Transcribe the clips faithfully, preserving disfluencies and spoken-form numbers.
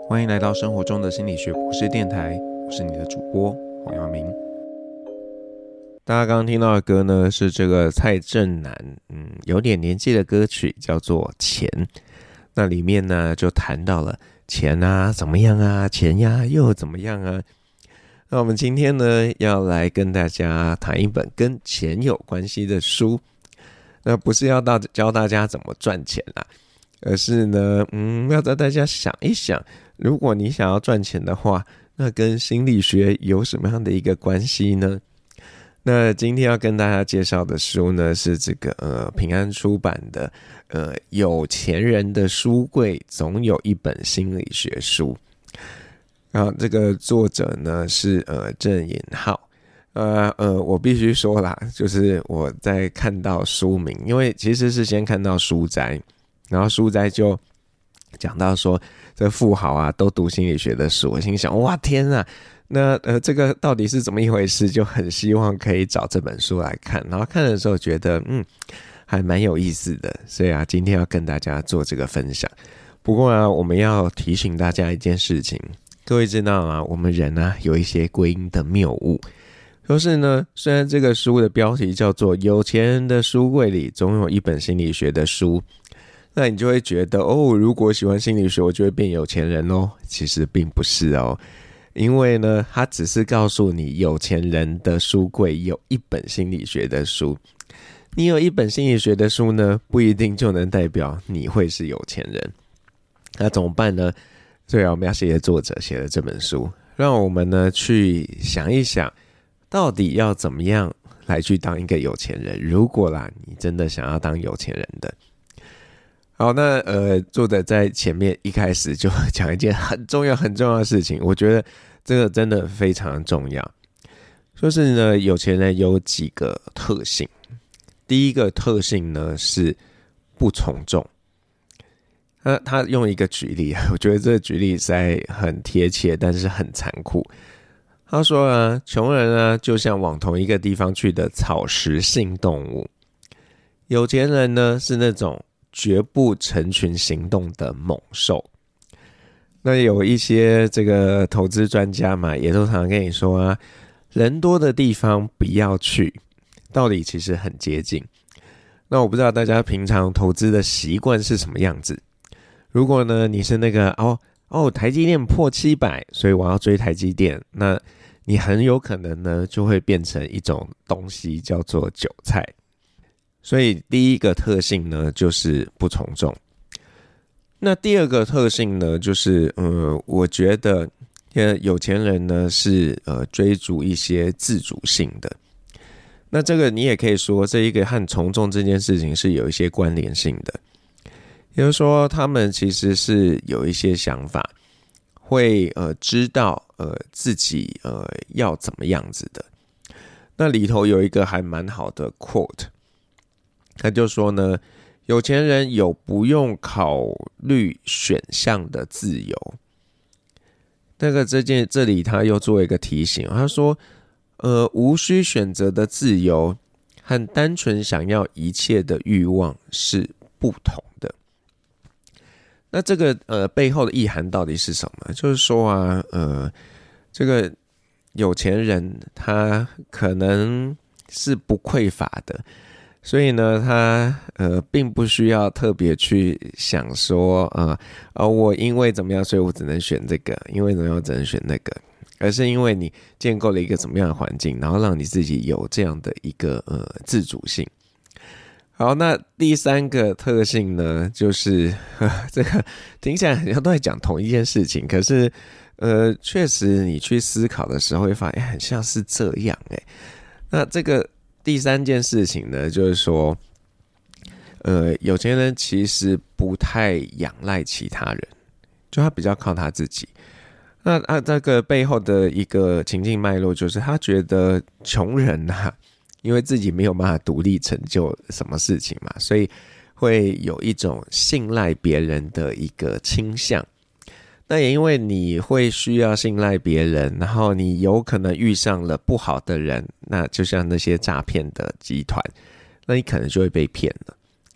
欢迎来到生活中的心理学博士电台，我是你的主播黄耀明。大家刚刚听到的歌呢，是这个蔡振南嗯有点年纪的歌曲，叫做《钱》。那里面呢就谈到了钱啊怎么样啊，钱呀又怎么样啊。那我们今天呢要来跟大家谈一本跟钱有关系的书。那不是要到教大家怎么赚钱啦，而是呢嗯要让大家想一想，如果你想要赚钱的话，那跟心理学有什么样的一个关系呢？那今天要跟大家介绍的书呢，是这个呃平安出版的呃有钱人的书柜总有一本心理学书。然后这个作者呢是呃郑引浩。呃呃，我必须说啦，就是我在看到书名，因为其实是先看到书斋，然后书斋就讲到说这富豪啊都读心理学的书，我心想哇天啊，那呃这个到底是怎么一回事？就很希望可以找这本书来看，然后看的时候觉得嗯还蛮有意思的，所以啊今天要跟大家做这个分享。不过啊我们要提醒大家一件事情，各位知道吗？我们人啊有一些归因的谬误。就是呢，虽然这个书的标题叫做有钱人的书柜里总有一本心理学的书，那你就会觉得哦，如果喜欢心理学我就会变有钱人哦。其实并不是哦，因为呢它只是告诉你有钱人的书柜有一本心理学的书，你有一本心理学的书呢不一定就能代表你会是有钱人。那怎么办呢？所以我们要谢谢作者写了这本书，让我们呢去想一想到底要怎么样来去当一个有钱人，如果啦你真的想要当有钱人的。好，那呃作者在前面一开始就讲一件很重要很重要的事情，我觉得这个真的非常重要。就是呢有钱人有几个特性，第一个特性呢是不从众。他他用一个举例，我觉得这个举例实在很贴切，但是很残酷。他说啊，穷人啊就像往同一个地方去的草食性动物，有钱人呢是那种绝不成群行动的猛兽。那有一些这个投资专家嘛，也都常常跟你说啊，人多的地方不要去，道理其实很接近。那我不知道大家平常投资的习惯是什么样子。如果呢你是那个哦哦台积电破七百，所以我要追台积电，那你很有可能呢就会变成一种东西叫做韭菜。所以第一个特性呢就是不从众。那第二个特性呢就是呃我觉得有钱人呢是呃追逐一些自主性的。那这个你也可以说这一个和从众这件事情是有一些关联性的。也就是说他们其实是有一些想法，会呃知道呃自己呃要怎么样子的。那里头有一个还蛮好的 quote， 他就说呢，有钱人有不用考虑选项的自由。那个这件这里他又做一个提醒，他说呃无需选择的自由和单纯想要一切的欲望是不同的。那这个呃背后的意涵到底是什么？就是说啊，呃，这个有钱人他可能是不匮乏的，所以呢，他呃并不需要特别去想说，呃，哦，我因为怎么样，所以我只能选这个，因为怎么样，我只能选那个，而是因为你建构了一个怎么样的环境，然后让你自己有这样的一个呃自主性。好，那第三个特性呢，就是呵这个听起来好像都在讲同一件事情，可是呃，确实你去思考的时候会发现很像是这样诶。那这个第三件事情呢，就是说呃，有钱人其实不太仰赖其他人，就他比较靠他自己。那他这个背后的一个情境脉络就是他觉得穷人啊，因为自己没有办法独立成就什么事情嘛，所以会有一种信赖别人的一个倾向。那也因为你会需要信赖别人，然后你有可能遇上了不好的人，那就像那些诈骗的集团，那你可能就会被骗了。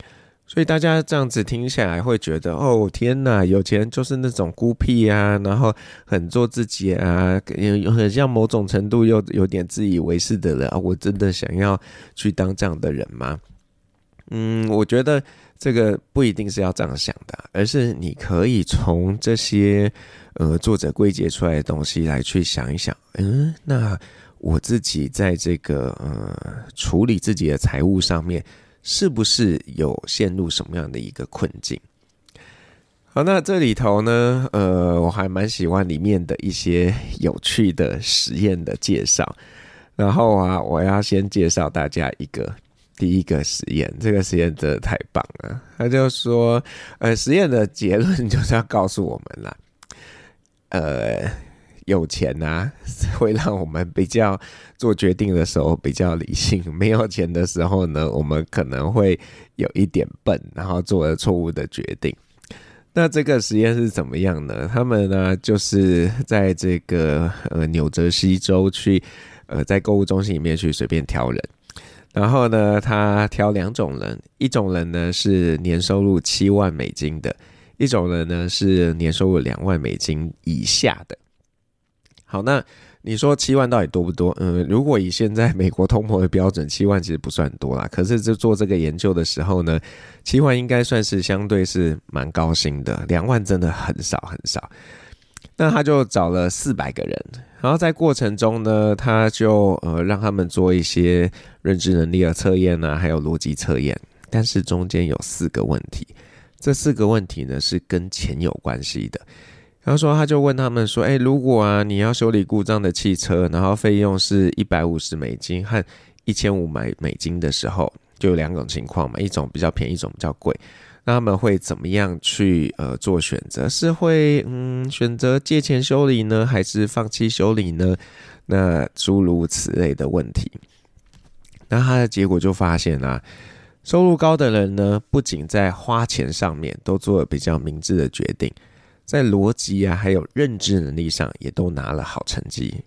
所以大家这样子听下来会觉得，哦天哪，有钱人就是那种孤僻啊，然后很做自己啊，很像某种程度又有点自以为是的人啊，我真的想要去当这样的人吗？嗯，我觉得这个不一定是要这样想的，而是你可以从这些呃作者归结出来的东西来去想一想，嗯，那我自己在这个呃处理自己的财务上面，是不是有陷入什么样的一个困境？好，那这里头呢，呃，我还蛮喜欢里面的一些有趣的实验的介绍。然后啊，我要先介绍大家一个第一个实验，这个实验真的太棒了。他就说，呃，实验的结论就是要告诉我们啦，呃。有钱啊，会让我们比较做决定的时候比较理性，没有钱的时候呢，我们可能会有一点笨，然后做了错误的决定。那这个实验是怎么样呢？他们呢就是在这个呃纽泽西州去呃在购物中心里面去随便挑人，然后呢他挑两种人，一种人呢是年收入七万美金的，一种人呢是年收入两万美金以下的。好，那你说七万到底多不多？嗯，如果以现在美国通膨的标准，七万其实不算多啦。可是就做这个研究的时候呢，七万应该算是相对是蛮高薪的，两万真的很少很少。那他就找了四百个人，然后在过程中呢，他就呃让他们做一些认知能力的测验啊，还有逻辑测验，但是中间有四个问题，这四个问题呢是跟钱有关系的。然后说，他就问他们说：“哎，如果啊你要修理故障的汽车，然后费用是一百五十美金和一千五百美金的时候，就有两种情况嘛，一种比较便宜，一种比较贵。那他们会怎么样去呃做选择？是会嗯选择借钱修理呢，还是放弃修理呢？那诸如此类的问题。那他的结果就发现啊，收入高的人呢，不仅在花钱上面都做了比较明智的决定。”在逻辑啊，还有认知能力上也都拿了好成绩。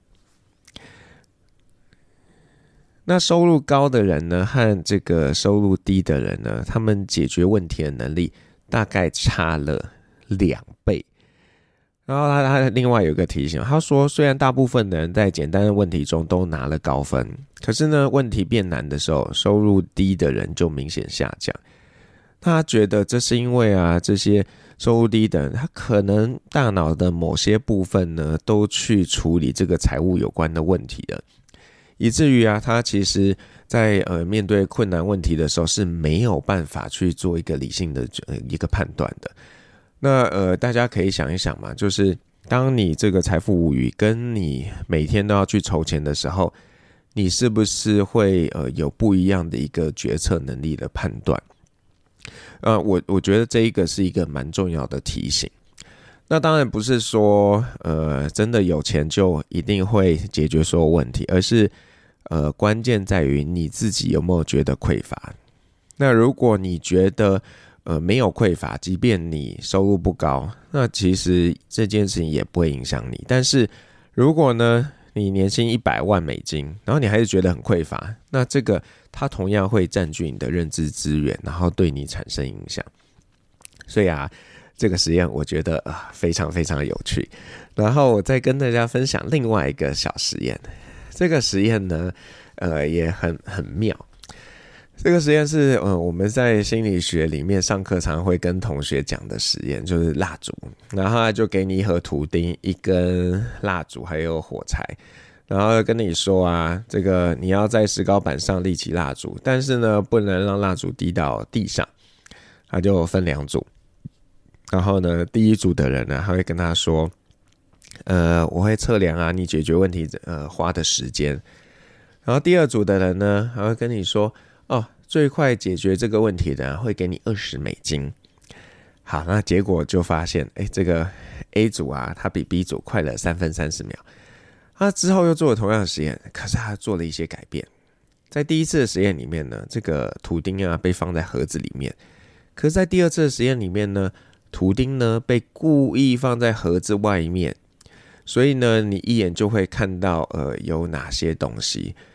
那收入高的人呢，和这个收入低的人呢，他们解决问题的能力大概差了两倍。然后他他另外有一个提醒，他说，虽然大部分的人在简单的问题中都拿了高分，可是呢，问题变难的时候，收入低的人就明显下降。他觉得这是因为啊，这些收入低的人，他可能大脑的某些部分呢，都去处理这个财务有关的问题了，以至于啊，他其实在呃面对困难问题的时候是没有办法去做一个理性的、呃、一个判断的。那呃，大家可以想一想嘛，就是当你这个财富无余，跟你每天都要去筹钱的时候，你是不是会呃有不一样的一个决策能力的判断？呃，我我觉得这一个是一个蛮重要的提醒。那当然不是说，呃，真的有钱就一定会解决所有问题，而是，呃，关键在于你自己有没有觉得匮乏。那如果你觉得，呃，没有匮乏，即便你收入不高，那其实这件事情也不会影响你。但是如果呢，你年薪一百万美金，然后你还是觉得很匮乏，那这个它同样会占据你的认知资源，然后对你产生影响。所以啊，这个实验我觉得、呃、非常非常有趣。然后我再跟大家分享另外一个小实验。这个实验呢，呃，也很很妙。这个实验是呃我们在心理学里面上课常常会跟同学讲的实验，就是蜡烛。然后他就给你一盒图钉、一根蜡烛还有火柴，然后跟你说啊，这个你要在石膏板上立起蜡烛，但是呢不能让蜡烛滴到地上。他就分两组，然后呢第一组的人呢，他会跟他说，呃我会测量啊你解决问题呃花的时间。然后第二组的人呢，他会跟你说，哦，最快解决这个问题的人会给你二十美金。好，那结果就发现，哎，这个 A 组啊，他比 B 组快了三分三十秒。他之后又做了同样的实验，可是他做了一些改变。在第一次的实验里面呢，这个图钉啊被放在盒子里面，可是在第二次的实验里面呢，图钉呢被故意放在盒子外面，所以呢，你一眼就会看到呃有哪些东西。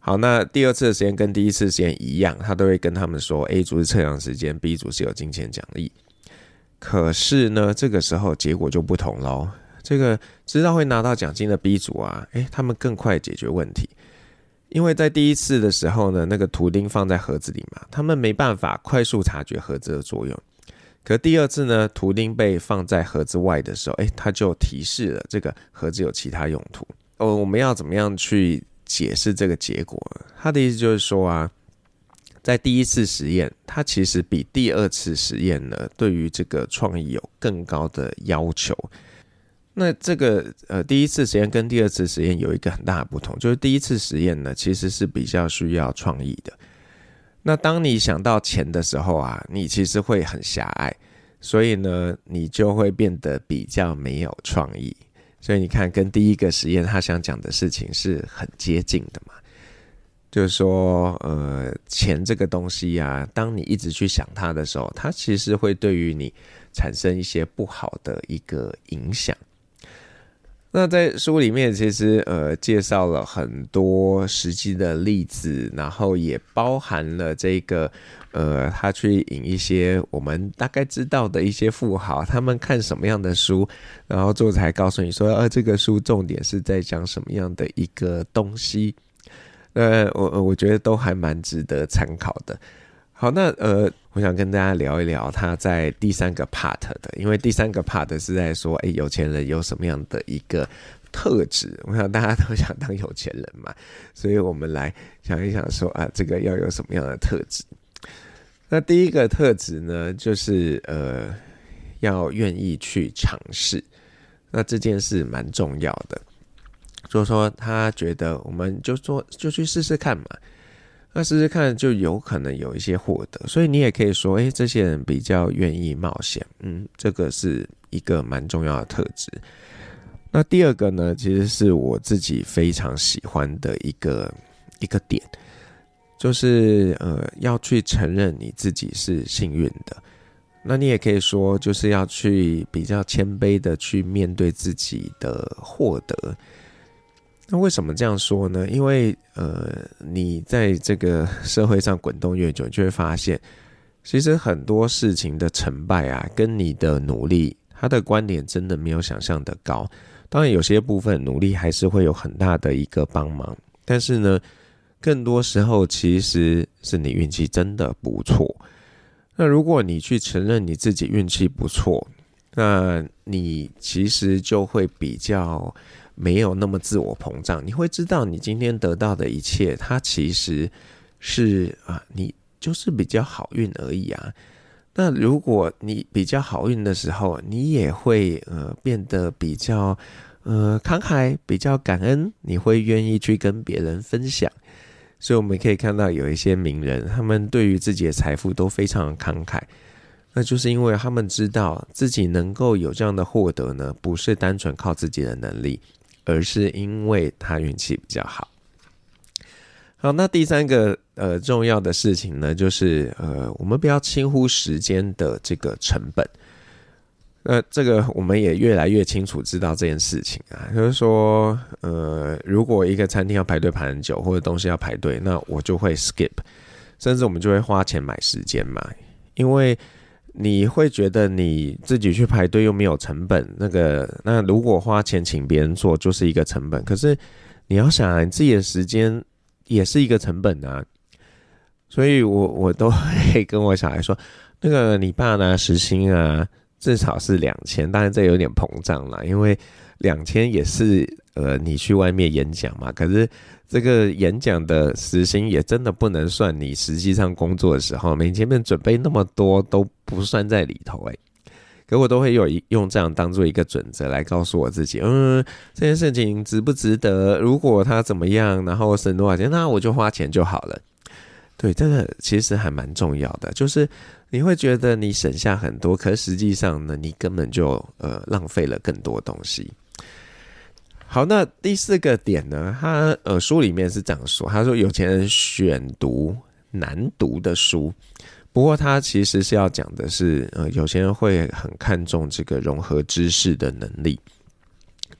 好，那第二次的实验跟第一次实验一样，他都会跟他们说 A 组是测量时间， B 组是有金钱奖励。可是呢，这个时候结果就不同咯。这个知道会拿到奖金的 B 组啊，诶，他们更快解决问题。因为在第一次的时候呢，那个图钉放在盒子里嘛，他们没办法快速察觉盒子的作用。可第二次呢，图钉被放在盒子外的时候，诶，它就提示了这个盒子有其他用途。哦，我们要怎么样去解释这个结果？他的意思就是说啊，在第一次实验，它其实比第二次实验呢，对于这个创意有更高的要求。那这个呃，第一次实验跟第二次实验有一个很大的不同，就是第一次实验呢，其实是比较需要创意的。那当你想到钱的时候啊，你其实会很狭隘，所以呢，你就会变得比较没有创意。所以你看，跟第一个实验他想讲的事情是很接近的嘛，就是说，呃，钱这个东西啊，当你一直去想它的时候，它其实会对于你产生一些不好的一个影响。那在书里面其实呃介绍了很多实际的例子，然后也包含了这个呃他去引一些我们大概知道的一些富豪，他们看什么样的书，然后作者还告诉你说，呃这个书重点是在讲什么样的一个东西。呃我我觉得都还蛮值得参考的。好，那呃，我想跟大家聊一聊他在第三个 part 的，因为第三个 part 是在说，哎，有钱人有什么样的一个特质？我想大家都想当有钱人嘛，所以我们来想一想说啊，这个要有什么样的特质？那第一个特质呢，就是呃，要愿意去尝试。那这件事蛮重要的，就是说他觉得我们就说就去试试看嘛。那试试看就有可能有一些获得，所以你也可以说，哎，这些人比较愿意冒险，嗯，这个是一个蛮重要的特质。那第二个呢，其实是我自己非常喜欢的一个一个点，就是呃，要去承认你自己是幸运的。那你也可以说，就是要去比较谦卑的去面对自己的获得。那为什么这样说呢？因为呃，你在这个社会上滚动越久，你就会发现，其实很多事情的成败啊，跟你的努力，它的关联真的没有想象的高。当然，有些部分努力还是会有很大的一个帮忙，但是呢，更多时候其实是你运气真的不错。那如果你去承认你自己运气不错，那你其实就会比较没有那么自我膨胀，你会知道你今天得到的一切，它其实是啊，你就是比较好运而已啊。那如果你比较好运的时候，你也会呃变得比较呃慷慨，比较感恩，你会愿意去跟别人分享。所以我们可以看到有一些名人，他们对于自己的财富都非常慷慨。那就是因为他们知道自己能够有这样的获得呢，不是单纯靠自己的能力，而是因为他运气比较好。好，那第三个呃重要的事情呢，就是呃我们不要轻忽时间的这个成本。那这个我们也越来越清楚知道这件事情啊，就是说呃如果一个餐厅要排队排很久，或者东西要排队，那我就会 skip， 甚至我们就会花钱买时间嘛，因为你会觉得你自己去排队又没有成本，那个那如果花钱请别人做就是一个成本，可是你要想啊，你自己的时间也是一个成本啊。所以我我都会跟我小孩说，那个你爸拿时薪啊，至少是两千，当然这有点膨胀啦，因为两千也是呃你去外面演讲嘛，可是这个演讲的时薪也真的不能算你实际上工作的时候，你前面准备那么多都不算在里头欸。可我都会有用这样当做一个准则来告诉我自己，嗯，这件事情值不值得？如果他怎么样，然后省多少钱，那我就花钱就好了。对，这个其实还蛮重要的，就是你会觉得你省下很多，可是实际上呢，你根本就呃浪费了更多东西。好，那第四个点呢，他呃书里面是这样说，他说有钱人选读难读的书。不过他其实是要讲的是，呃，有些人会很看重这个融合知识的能力。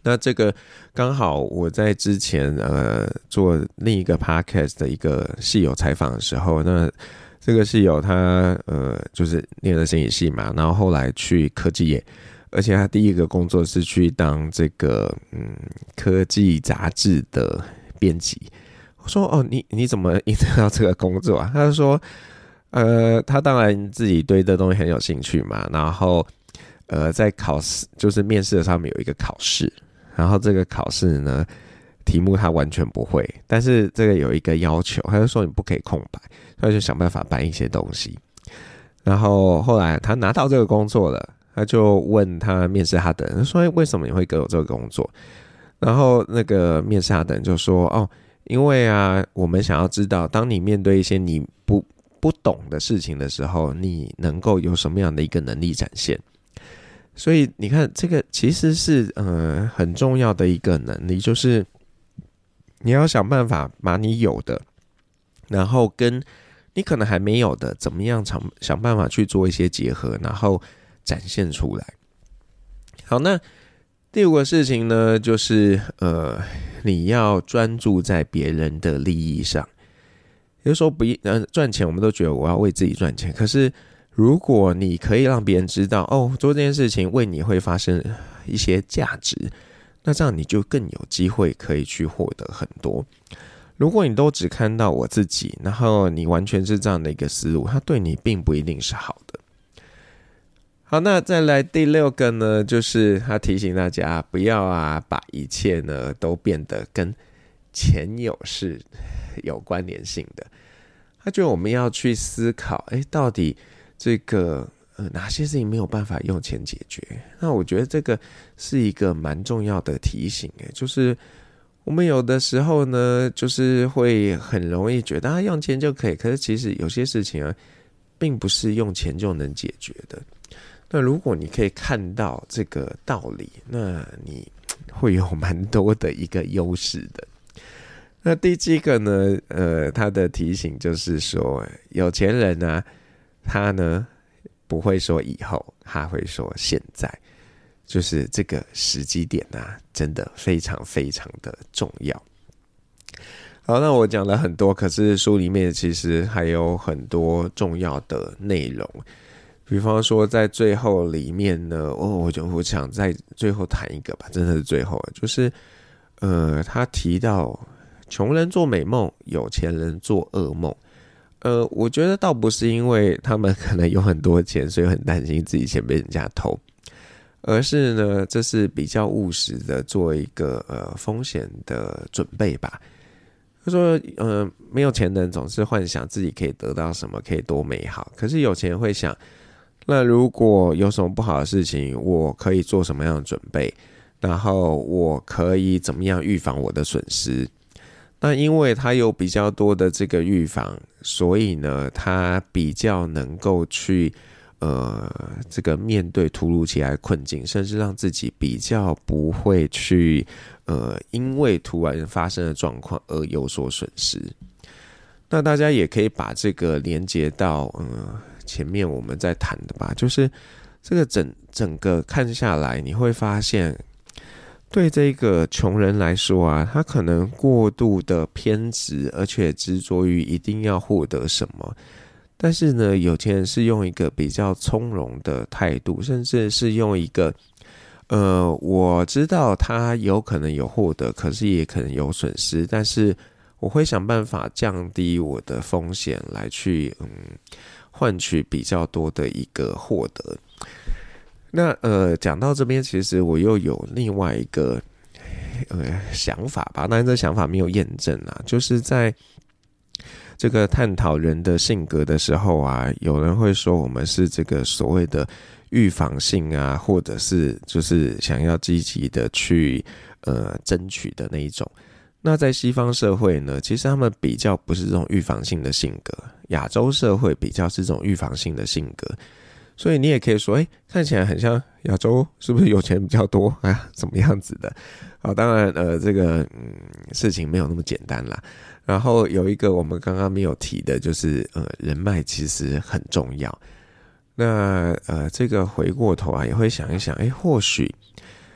那这个刚好我在之前呃做另一个 podcast 的一个系友采访的时候，那这个系友他呃就是念了心理系嘛，然后后来去科技业，而且他第一个工作是去当这个嗯科技杂志的编辑。我说哦，你你怎么应征到这个工作啊？他就说，呃，他当然自己对这东西很有兴趣嘛，然后呃在考试就是面试的上面有一个考试。然后这个考试呢，题目他完全不会，但是这个有一个要求，他就说你不可以空白，他就想办法搬一些东西。然后后来他拿到这个工作了，他就问他面试他的人说：“为什么你会给我这个工作？”然后那个面试他的人就说：“哦，因为啊，我们想要知道，当你面对一些你不不懂的事情的时候，你能够有什么样的一个能力展现。”所以你看，这个其实是呃很重要的一个能力，就是你要想办法把你有的，然后跟你可能还没有的，怎么样想想办法去做一些结合，然后展现出来。好，那第五个事情呢，就是呃你要专注在别人的利益上。有时候不呃赚钱，我们都觉得我要为自己赚钱，可是如果你可以让别人知道哦，做这件事情为你会发生一些价值，那这样你就更有机会可以去获得很多。如果你都只看到我自己，然后你完全是这样的一个思路，它对你并不一定是好的。好，那再来第六个呢，就是他提醒大家不要啊把一切呢都变得跟钱有事有关联性的。他觉得我们要去思考，哎，到底这个呃哪些事情没有办法用钱解决？那我觉得这个是一个蛮重要的提醒，哎，就是我们有的时候呢，就是会很容易觉得啊用钱就可以，可是其实有些事情啊，并不是用钱就能解决的。那如果你可以看到这个道理，那你会有蛮多的一个优势的。那第七个呢，呃，他的提醒就是说，有钱人呢、啊，他呢不会说以后，他会说现在，就是这个时机点啊，真的非常非常的重要。好，那我讲了很多，可是书里面其实还有很多重要的内容。比方说，在最后里面呢，哦，我就我想在最后谈一个吧，真的是最后，就是呃，他提到穷人做美梦，有钱人做噩梦。呃，我觉得倒不是因为他们可能有很多钱，所以很担心自己钱被人家偷，而是呢，这是比较务实的做一个呃风险的准备吧。他说，呃，没有钱的人总是幻想自己可以得到什么，可以多美好。可是有钱人会想，那如果有什么不好的事情，我可以做什么样的准备？然后我可以怎么样预防我的损失？那因为他有比较多的这个预防，所以呢，他比较能够去呃这个面对突如其来的困境，甚至让自己比较不会去呃因为突然发生的状况而有所损失。那大家也可以把这个连接到呃前面我们在谈的吧，就是这个整整个看下来，你会发现，对这个穷人来说啊，他可能过度的偏执，而且执着于一定要获得什么。但是呢，有钱人是用一个比较从容的态度，甚至是用一个，呃，我知道他有可能有获得，可是也可能有损失，但是我会想办法降低我的风险，来去嗯换取比较多的一个获得。那呃，讲到这边，其实我又有另外一个呃想法吧，但是这想法没有验证啊，就是在这个探讨人的性格的时候啊，有人会说我们是这个所谓的预防性啊，或者是就是想要积极的去呃争取的那一种。那在西方社会呢，其实他们比较不是这种预防性的性格，亚洲社会比较是这种预防性的性格。所以你也可以说，哎，看起来很像亚洲，是不是有钱比较多？哎呀，怎么样子的？好，当然，呃，这个嗯事情没有那么简单啦。然后有一个我们刚刚没有提的，就是呃人脉其实很重要。那呃这个回过头啊，也会想一想，哎，或许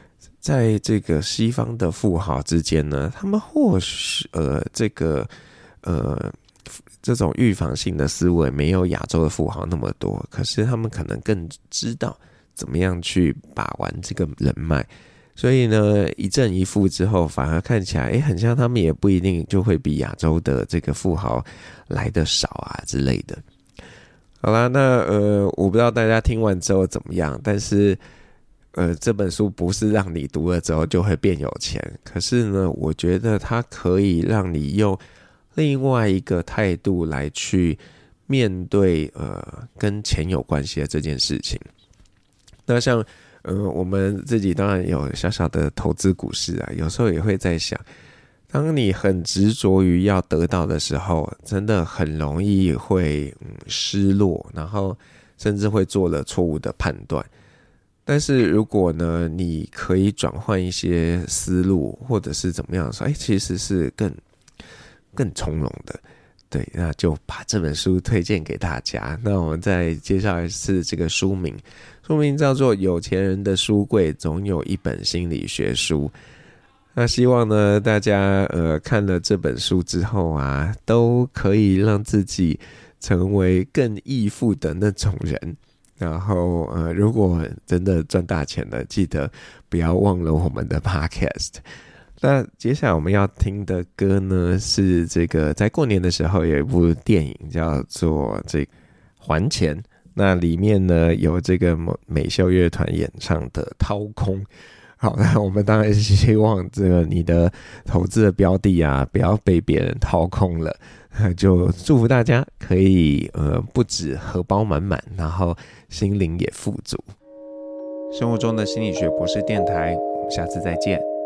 在这个西方的富豪之间呢，他们或许呃这个呃这种预防性的思维没有亚洲的富豪那么多，可是他们可能更知道怎么样去把玩这个人脉，所以呢一正一负之后，反而看起来诶很像他们也不一定就会比亚洲的这个富豪来得少啊之类的。好啦，那呃我不知道大家听完之后怎么样，但是呃，这本书不是让你读了之后就会变有钱，可是呢，我觉得它可以让你用另外一个态度来去面对呃跟钱有关系的这件事情。那像呃我们自己当然有小小的投资股市啊，有时候也会在想，当你很执着于要得到的时候，真的很容易会、嗯、失落，然后甚至会做了错误的判断。但是如果呢，你可以转换一些思路，或者是怎么样说，哎，其实是更更从容的，对，那就把这本书推荐给大家。那我们再介绍一次这个书名，书名叫做《有钱人的书柜总有一本心理学书》。那希望呢，大家呃看了这本书之后啊，都可以让自己成为更义富的那种人。然后呃，如果真的赚大钱了，记得不要忘了我们的 podcast。那接下来我们要听的歌呢，是这个在过年的时候有一部电影叫做这个还钱，那里面呢有这个美秀乐团演唱的掏空。好，那我们当然希望这个你的投资的标的啊，不要被别人掏空了，就祝福大家可以呃不止荷包满满，然后心灵也富足。生活中的心理学博士电台，我们下次再见。